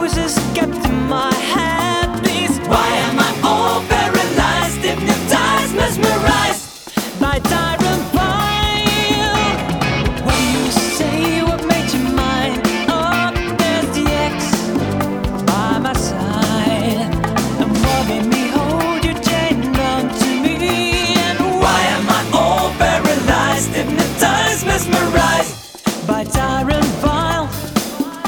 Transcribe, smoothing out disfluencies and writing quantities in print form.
roses kept in my head, please. Why am I all paralyzed, hypnotized, mesmerized by time?